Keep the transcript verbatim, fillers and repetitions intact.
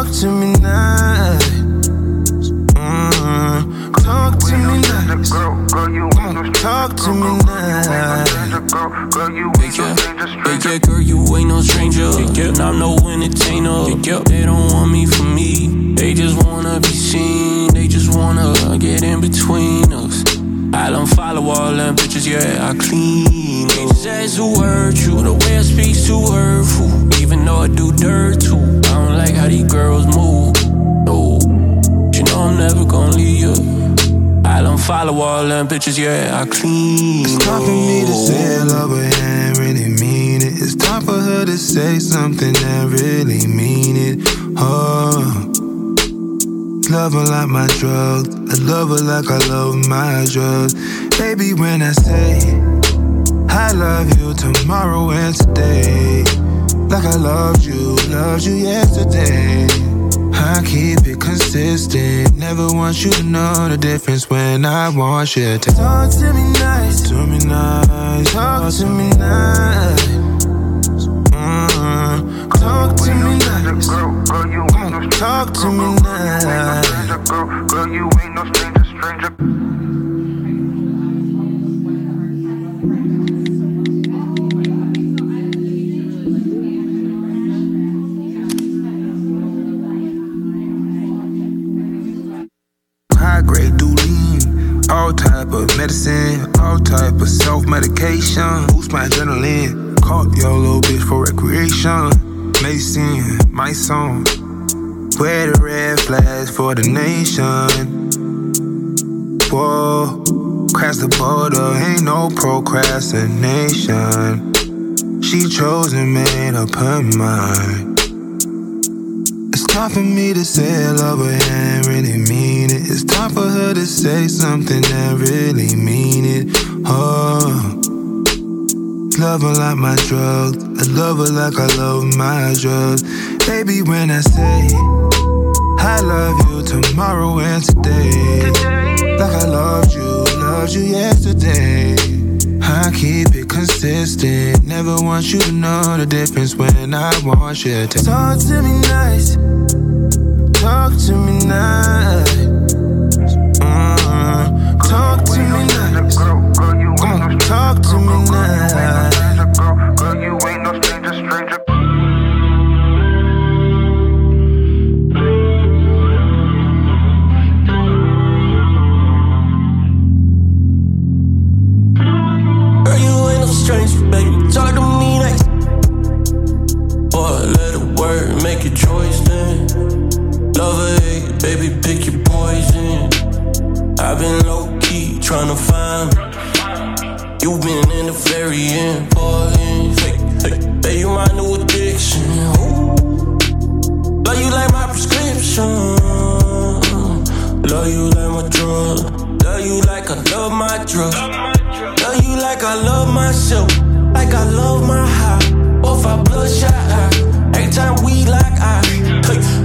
Talk to me nice. Mm-hmm. Talk to me nice. Talk to me nice. Big yeah, girl, you ain't no stranger. And I'm no entertainer. They don't want me for me. They just wanna be seen. They just wanna get in between us. I don't follow all them bitches, yeah, I clean. They just ask who hurt you. The way I speak's too hurtful. Even though I do dirt too. I don't like how these girls move. No, you know I'm never gonna leave you. I don't follow all them bitches, yeah, I clean. It's time for me to say I love her and really mean it. It's time for her to say something and really mean it. Oh, love her like my drugs. I love her like I love my drugs. Baby, when I say I love you tomorrow and today, like I loved you, loved you yesterday. I keep it consistent. Never want you to know the difference when I want you to talk to me nice, to me nice, talk to me nice. Mm-hmm. Talk to me nice. Mm, talk to me nice. Girl, you ain't no stranger, stranger. High grade do lean, all type of medicine, all type of self-medication. Boost my adrenaline. Caught your little bitch for recreation. Mason, my song. Wear the red flags for the nation. Whoa, cross the border, ain't no procrastination. She chose and made up her mind. It's time for me to say I love her and really mean it. It's time for her to say something and really mean it. Oh, love her like my drugs. I love her like I love my drugs. Baby, when I say I love you tomorrow and today, like I loved you, loved you yesterday. I keep it consistent. Never want you to know the difference when I want you to talk to me nice. Talk to me nice. Mm-hmm. Talk to me nice. Mm, talk to me nice. Girl, you ain't no stranger, stranger. Girl, you ain't no stranger, baby. Talk to me nice. Boy, let a word make your choice then. Love or hate, baby, pick your poison. I've been low-key tryna find me. You been in the very important. Hey, hey, hey, you my new addiction. Ooh. Love you like my prescription. Love you like my drug. Love you like I love my drug. Love you like I love myself. Like I love my high. Both our bloodshot eyes. Every time we lock eyes. Hey.